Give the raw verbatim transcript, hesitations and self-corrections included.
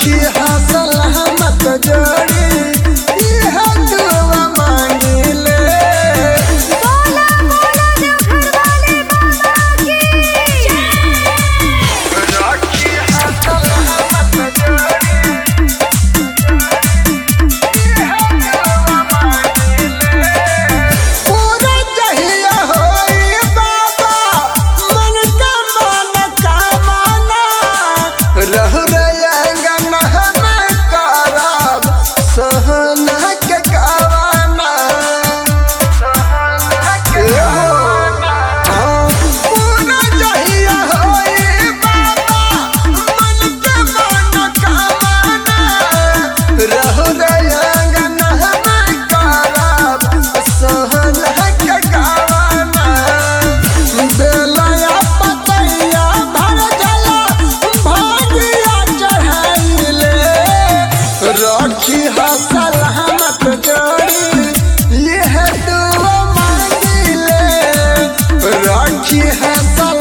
रखी हासिल हमत जोड़ी यह दुआ मांगिले। बोला बोला देवघर वाले बाबा की रखी हासिल हमत जोड़ी यह दुआ मांगिले। पूरा चाहिए होई बाबा मन का मनोकामना रह रंगन हम करब सहना के कावना। पूरा चाहिए होई बाबा मन के मनोकामना रह रंगन हम करब सहना के कावना। बेलया पतैया भर जला भागिया चढ़ाइले रखी हासिल हमत जोड़ी यह दुआ मांगिले। रखी हासिल